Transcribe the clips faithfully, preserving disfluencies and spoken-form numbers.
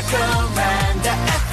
Jacaranda F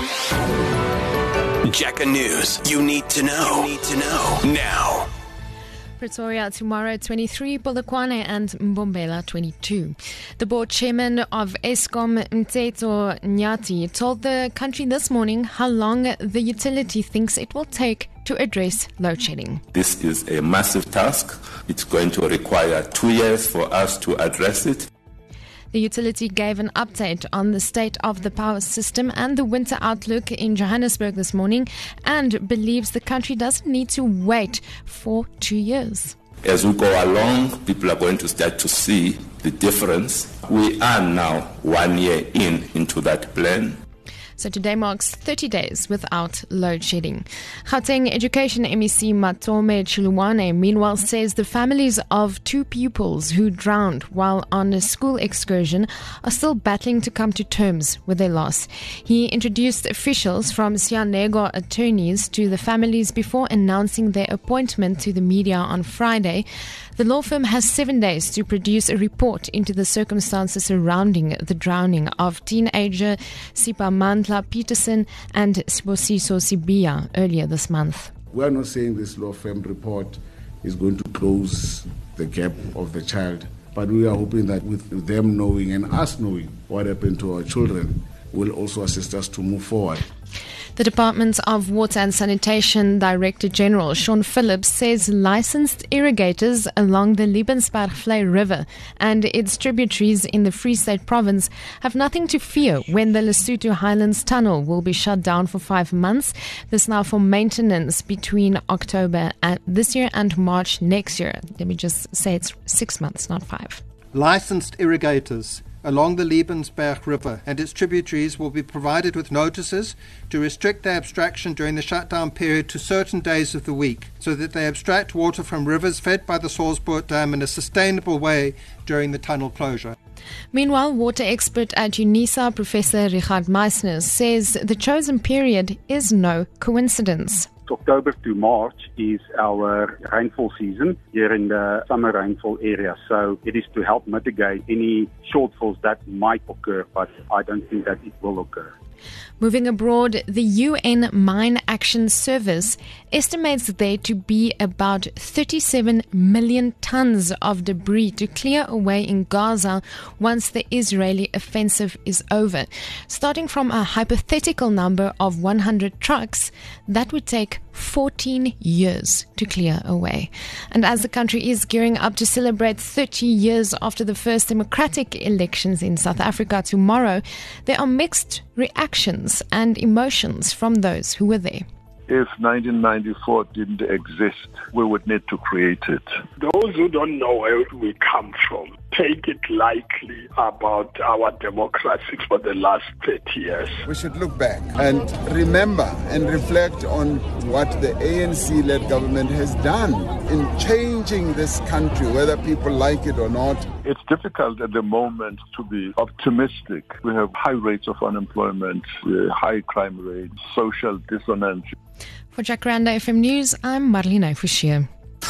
M. Jaca News. You need to know. You need to know now. Pretoria tomorrow twenty-three, Polokwane and Mbombela twenty-two. The board chairman of Eskom, Mteto Nyati, told the country this morning how long the utility thinks it will take to address load shedding. This is a massive task. It's going to require two years for us to address it. The utility gave an update on the state of the power system and the winter outlook in Johannesburg this morning and believes the country doesn't need to wait for two years. As we go along, people are going to start to see the difference. We are now one year in into that plan. So today marks thirty days without load shedding. Gauteng Education M E C Matome Chuluwane meanwhile says the families of two pupils who drowned while on a school excursion are still battling to come to terms with their loss. He introduced officials from Sianego attorneys to the families before announcing their appointment to the media on Friday. The law firm has seven days to produce a report into the circumstances surrounding the drowning of teenager Sipa Mantla Peterson and Sibosiso Sibia earlier this month. We are not saying this law firm report is going to close the gap of the child, but we are hoping that with them knowing and us knowing what happened to our children will also assist us to move forward. The Department of Water and Sanitation Director General Sean Phillips says licensed irrigators along the Lebensbergvlei River and its tributaries in the Free State Province have nothing to fear when the Lesotho Highlands Tunnel will be shut down for five months. This now for maintenance between October and this year and March next year. Let me just say it's six months, not five. Licensed irrigators along the Lebensberg River and its tributaries will be provided with notices to restrict their abstraction during the shutdown period to certain days of the week so that they abstract water from rivers fed by the Salzburg Dam in a sustainable way during the tunnel closure. Meanwhile, water expert at UNISA, Professor Richard Meissner, says the chosen period is no coincidence. October to March is our rainfall season here in the summer rainfall area. So it is to help mitigate any shortfalls that might occur, but I don't think that it will occur. Moving abroad, the U N Mine Action Service estimates there to be about thirty-seven million tons of debris to clear away in Gaza once the Israeli offensive is over. Starting from a hypothetical number of one hundred trucks, that would take fourteen years to clear away. And as the country is gearing up to celebrate thirty years after the first democratic elections in South Africa tomorrow, there are mixed reactions and emotions from those who were there. If nineteen ninety-four didn't exist, we would need to create it. Those who don't know where we come from take it lightly about our democracy for the last thirty years. We should look back and remember and reflect on what the A N C-led government has done in changing this country, whether people like it or not. It's difficult at the moment to be optimistic. We have high rates of unemployment, uh, high crime rates, social dissonance. For Jacaranda F M News, I'm Marlene Fouchier.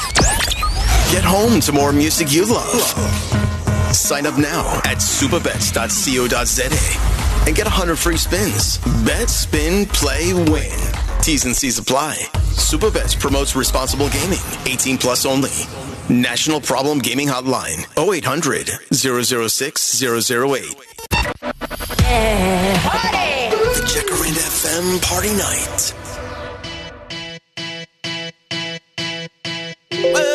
Get home to more music you love. Sign up now at superbets dot co dot za and get one hundred free spins. Bet, spin, play, win. T's and C's apply. Superbets promotes responsible gaming. eighteen plus only. National Problem Gaming Hotline. oh eight hundred, zero zero six, zero zero eight. Yeah. Party! The Jacaranda F M Party Night. Well,